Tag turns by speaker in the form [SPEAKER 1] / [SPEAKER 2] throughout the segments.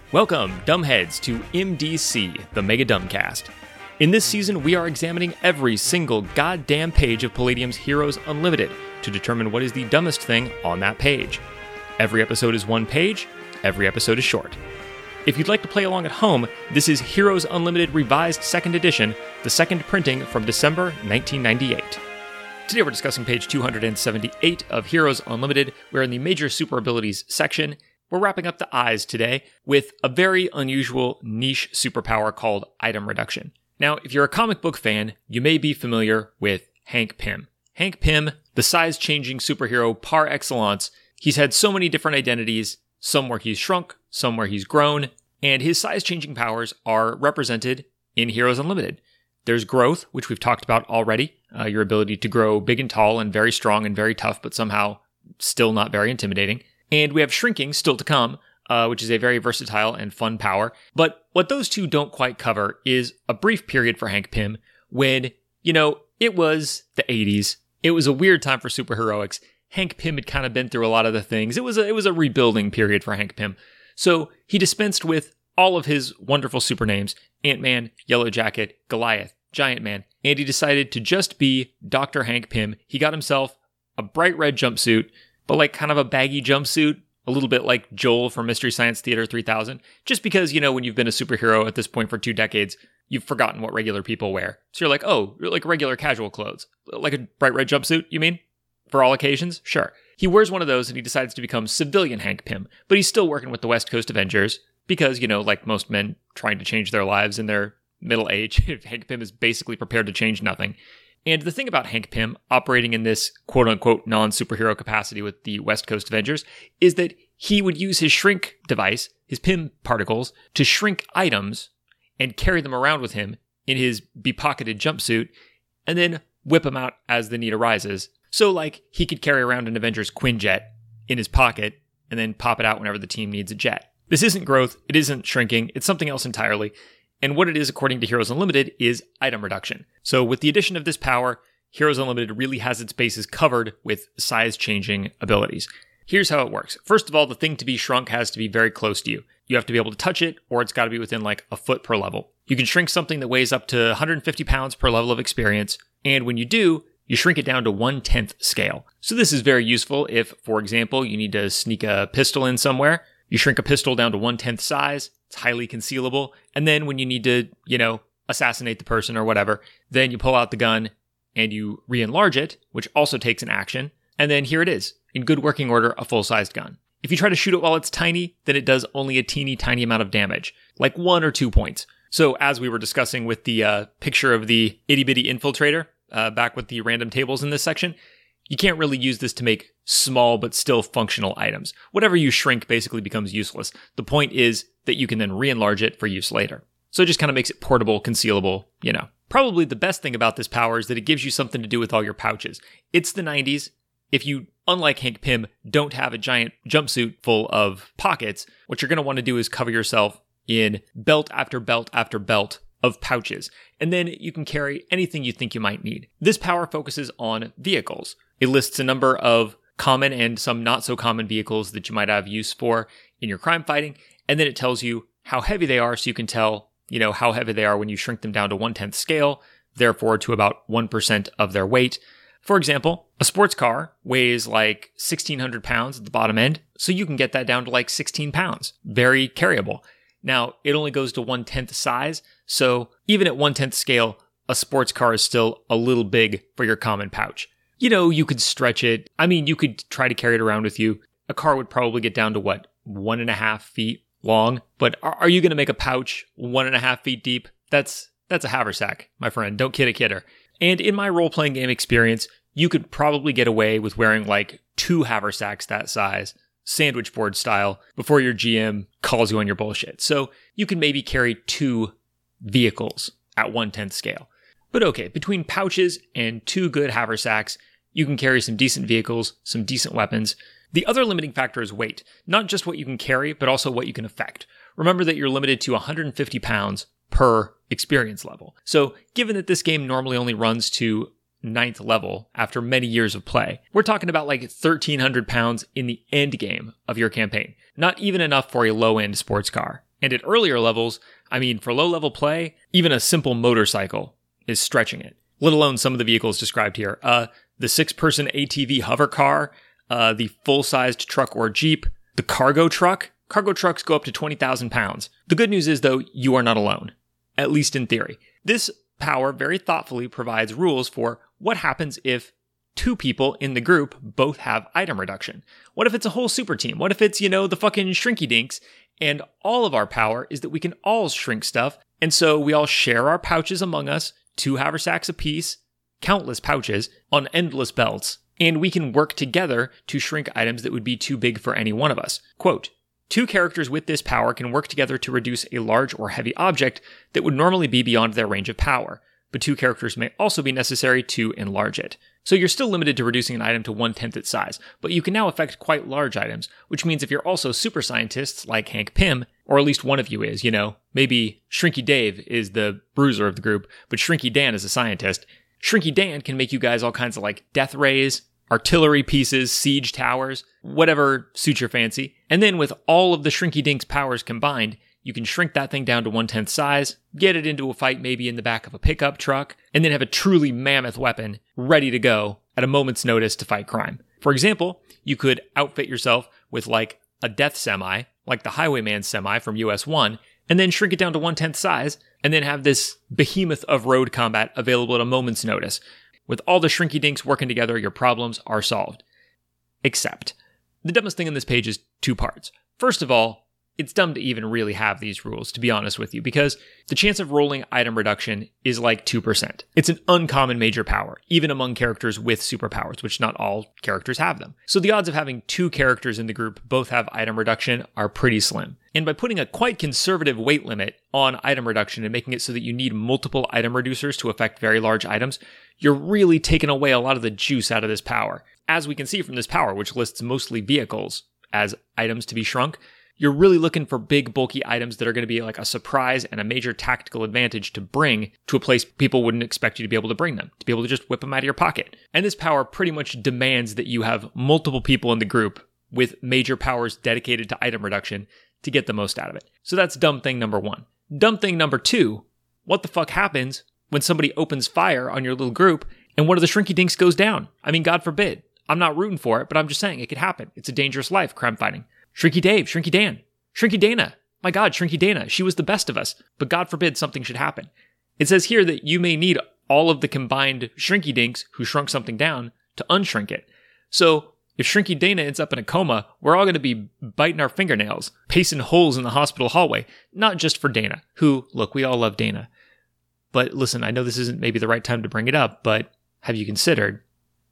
[SPEAKER 1] Welcome, dumbheads, to MDC, the Mega Dumbcast. In this season, we are examining every single goddamn page of Palladium's Heroes Unlimited to determine what is the dumbest thing on that page. Every episode is one page, every episode is short. If you'd like to play along at home, this is Heroes Unlimited Revised 2nd Edition, the second printing from December 1998. Today we're discussing page 278 of Heroes Unlimited. We're in the Major Super Abilities section. We're wrapping up the eyes today with a very unusual niche superpower called Item Reduction. Now, if you're a comic book fan, you may be familiar with Hank Pym. Hank Pym, the size-changing superhero par excellence. He's had so many different identities, some where he's shrunk, some where he's grown, and his size-changing powers are represented in Heroes Unlimited. There's growth, which we've talked about already, your ability to grow big and tall and very strong and very tough, but somehow still not very intimidating. And we have shrinking still to come, which is a very versatile and fun power. But what those two don't quite cover is a brief period for Hank Pym when, it was the 80s. It was a weird time for superheroics. Hank Pym had kind of been through a lot of the things. It was a rebuilding period for Hank Pym. So he dispensed with all of his wonderful super names, Ant-Man, Yellow Jacket, Goliath, Giant Man, and he decided to just be Dr. Hank Pym. He got himself a bright red jumpsuit, but like kind of a baggy jumpsuit, a little bit like Joel from Mystery Science Theater 3000, just because, when you've been a superhero at this point for 2 decades, you've forgotten what regular people wear. So you're like, oh, you're like regular casual clothes. Like a bright red jumpsuit, you mean? For all occasions? Sure. He wears one of those and he decides to become civilian Hank Pym, but he's still working with the West Coast Avengers because, like most men trying to change their lives in their middle age, Hank Pym is basically prepared to change nothing. And the thing about Hank Pym operating in this quote-unquote non-superhero capacity with the West Coast Avengers is that he would use his shrink device, his Pym particles, to shrink items and carry them around with him in his be-pocketed jumpsuit and then whip them out as the need arises. So, he could carry around an Avengers Quinjet in his pocket and then pop it out whenever the team needs a jet. This isn't growth, it isn't shrinking, it's something else entirely. And what it is, according to Heroes Unlimited, is item reduction. So with the addition of this power, Heroes Unlimited really has its bases covered with size-changing abilities. Here's how it works. First of all, the thing to be shrunk has to be very close to you. You have to be able to touch it, or it's got to be within a foot per level. You can shrink something that weighs up to 150 pounds per level of experience, and when you do, you shrink it down to 1/10 scale. So this is very useful if, for example, you need to sneak a pistol in somewhere. You shrink a pistol down to 1/10 size. It's highly concealable. And then when you need to, assassinate the person or whatever, then you pull out the gun and you re-enlarge it, which also takes an action. And then here it is, in good working order, a full-sized gun. If you try to shoot it while it's tiny, then it does only a teeny tiny amount of damage, like 1 or 2 points. So as we were discussing with the picture of the itty-bitty infiltrator, back with the random tables in this section, you can't really use this to make small but still functional items. Whatever you shrink basically becomes useless. The point is that you can then re-enlarge it for use later. So it just kind of makes it portable, concealable, Probably the best thing about this power is that it gives you something to do with all your pouches. It's the 90s. If you, unlike Hank Pym, don't have a giant jumpsuit full of pockets, what you're going to want to do is cover yourself in belt after belt after belt of pouches. And then you can carry anything you think you might need. This power focuses on vehicles. It lists a number of common and some not so common vehicles that you might have use for in your crime fighting. And then it tells you how heavy they are so you can tell, how heavy they are when you shrink them down to 1/10 scale, therefore to about 1% of their weight. For example, a sports car weighs 1,600 pounds at the bottom end, so you can get that down to 16 pounds. Very carryable. Now, it only goes to 1/10 size, so even at 1/10 scale, a sports car is still a little big for your common pouch. You could stretch it. You could try to carry it around with you. A car would probably get down to 1.5 feet long, but are you going to make a pouch 1.5 feet deep? That's a haversack, my friend. Don't kid a kidder. And in my role-playing game experience, you could probably get away with wearing 2 haversacks that size, sandwich board style, before your GM calls you on your bullshit. So you can maybe carry 2 vehicles at 1/10 scale. But okay, between pouches and 2 good haversacks, you can carry some decent vehicles, some decent weapons. The other limiting factor is weight. Not just what you can carry, but also what you can affect. Remember that you're limited to 150 pounds per experience level. So given that this game normally only runs to 9th level after many years of play, we're talking about 1,300 pounds in the end game of your campaign. Not even enough for a low-end sports car. And at earlier levels, for low-level play, even a simple motorcycle is stretching it, let alone some of the vehicles described here. The 6-person ATV hover car, the full-sized truck or Jeep, the cargo truck. Cargo trucks go up to 20,000 pounds. The good news is, though, you are not alone, at least in theory. This power very thoughtfully provides rules for what happens if 2 people in the group both have item reduction. What if it's a whole super team? What if it's, the fucking Shrinky Dinks, and all of our power is that we can all shrink stuff, and so we all share our pouches among us, 2 haversacks apiece, countless pouches, on endless belts, and we can work together to shrink items that would be too big for any one of us. Quote, 2 characters with this power can work together to reduce a large or heavy object that would normally be beyond their range of power, but 2 characters may also be necessary to enlarge it. So you're still limited to reducing an item to 1/10 its size, but you can now affect quite large items, which means if you're also super scientists like Hank Pym, or at least one of you is, maybe Shrinky Dave is the bruiser of the group, but Shrinky Dan is a scientist. Shrinky Dan can make you guys all kinds of death rays, artillery pieces, siege towers, whatever suits your fancy. And then with all of the Shrinky Dink's powers combined, you can shrink that thing down to 1/10 size, get it into a fight maybe in the back of a pickup truck, and then have a truly mammoth weapon ready to go at a moment's notice to fight crime. For example, you could outfit yourself with a death semi, like the Highwayman semi from US 1, and then shrink it down to 1/10 size, and then have this behemoth of road combat available at a moment's notice. With all the Shrinky Dinks working together, your problems are solved. Except, the dumbest thing in this page is 2 parts. First of all, it's dumb to even really have these rules, to be honest with you, because the chance of rolling item reduction is 2%. It's an uncommon major power, even among characters with superpowers, which not all characters have them. So the odds of having 2 characters in the group both have item reduction are pretty slim. And by putting a quite conservative weight limit on item reduction and making it so that you need multiple item reducers to affect very large items, you're really taking away a lot of the juice out of this power. As we can see from this power, which lists mostly vehicles as items to be shrunk, you're really looking for big, bulky items that are going to be a surprise and a major tactical advantage to bring to a place people wouldn't expect you to be able to bring them, to be able to just whip them out of your pocket. And this power pretty much demands that you have multiple people in the group with major powers dedicated to item reduction to get the most out of it. So that's dumb thing number 1. Dumb thing number 2, what the fuck happens when somebody opens fire on your little group and one of the Shrinky Dinks goes down? God forbid. I'm not rooting for it, but I'm just saying it could happen. It's a dangerous life, crime fighting. Shrinky Dave, Shrinky Dan, Shrinky Dana. My God, Shrinky Dana, she was the best of us, but God forbid something should happen. It says here that you may need all of the combined Shrinky Dinks who shrunk something down to unshrink it. So if Shrinky Dana ends up in a coma, we're all going to be biting our fingernails, pacing holes in the hospital hallway, not just for Dana, who, look, we all love Dana. But listen, I know this isn't maybe the right time to bring it up, but have you considered,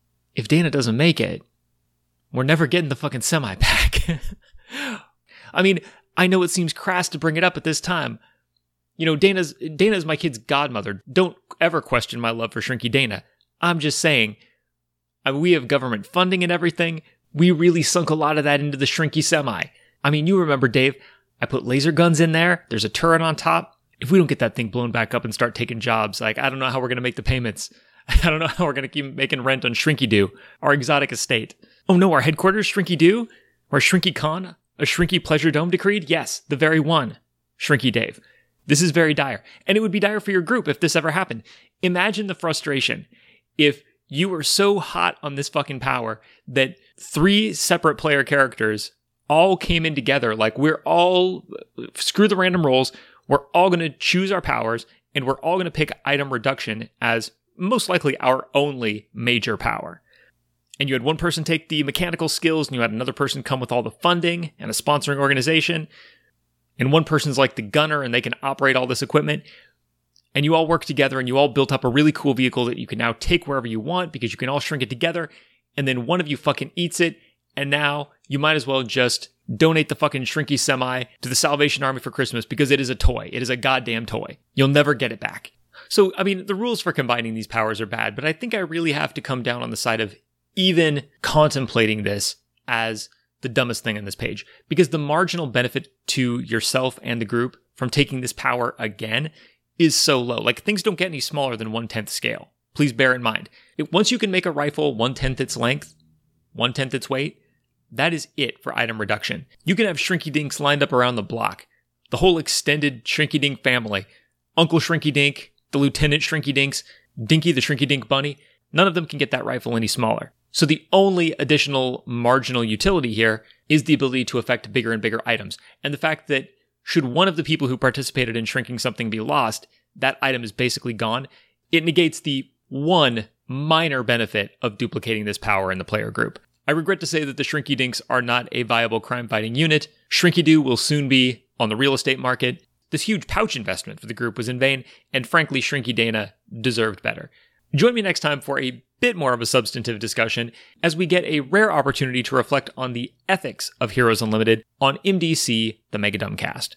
[SPEAKER 1] if Dana doesn't make it, we're never getting the fucking semi back. I know it seems crass to bring it up at this time. Dana's my kid's godmother. Don't ever question my love for Shrinky Dana. I'm just saying, we have government funding and everything. We really sunk a lot of that into the Shrinky semi. You remember, Dave, I put laser guns in there. There's a turret on top. If we don't get that thing blown back up and start taking jobs, I don't know how we're going to make the payments. I don't know how we're going to keep making rent on Shrinky Doo, our exotic estate. Oh no, our headquarters, Shrinky Doo? Or Shrinky Con? A Shrinky Pleasure Dome decreed? Yes, the very one. Shrinky Dave. This is very dire. And it would be dire for your group if this ever happened. Imagine the frustration if you were so hot on this fucking power that 3 separate player characters all came in together. We're all, screw the random rolls, we're all going to choose our powers, and we're all going to pick item reduction as most likely our only major power. And you had one person take the mechanical skills, and you had another person come with all the funding and a sponsoring organization. And one person's like the gunner, and they can operate all this equipment. And you all work together, and you all built up a really cool vehicle that you can now take wherever you want because you can all shrink it together. And then one of you fucking eats it, and now you might as well just donate the fucking Shrinky semi to the Salvation Army for Christmas because it is a toy. It is a goddamn toy. You'll never get it back. So, the rules for combining these powers are bad, but I think I really have to come down on the side of even contemplating this as the dumbest thing on this page, because the marginal benefit to yourself and the group from taking this power again is so low. Things don't get any smaller than 1/10 scale. Please bear in mind. Once you can make a rifle 1/10 its length, 1/10 its weight, that is it for item reduction. You can have Shrinky Dinks lined up around the block, The whole extended Shrinky Dink family, Uncle Shrinky Dink, the Lieutenant Shrinky Dinks, Dinky the Shrinky Dink Bunny, none of them can get that rifle any smaller. So the only additional marginal utility here is the ability to affect bigger and bigger items. And the fact that should one of the people who participated in shrinking something be lost, that item is basically gone. It negates the one minor benefit of duplicating this power in the player group. I regret to say that the Shrinky Dinks are not a viable crime-fighting unit. Shrinky Doo will soon be on the real estate market. This huge pouch investment for the group was in vain, and frankly, Shrinky Dana deserved better. Join me next time for a bit more of a substantive discussion as we get a rare opportunity to reflect on the ethics of Heroes Unlimited on MDC, the Mega Dumbcast.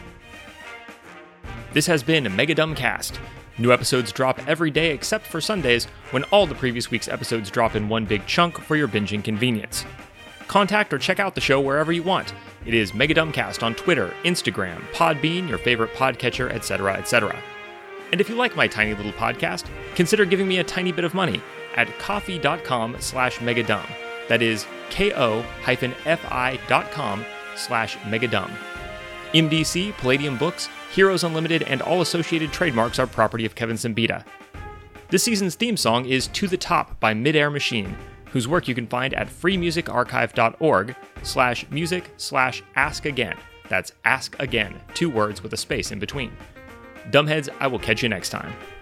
[SPEAKER 1] This has been Mega Dumbcast. New episodes drop every day except for Sundays, when all the previous week's episodes drop in one big chunk for your binging convenience. Contact or check out the show wherever you want. It is Mega Dumbcast on Twitter, Instagram, Podbean, your favorite podcatcher, etc., etc. And if you like my tiny little podcast, consider giving me a tiny bit of money at ko-fi.com/megadumb. That is ko-fi.com/megadumb. MDC, Palladium Books, Heroes Unlimited, and all associated trademarks are property of Kevin Simbita. This season's theme song is To the Top by Midair Machine, whose work you can find at freemusicarchive.org/music/askagain. That's ask again, 2 words with a space in between. Dumbheads, I will catch you next time.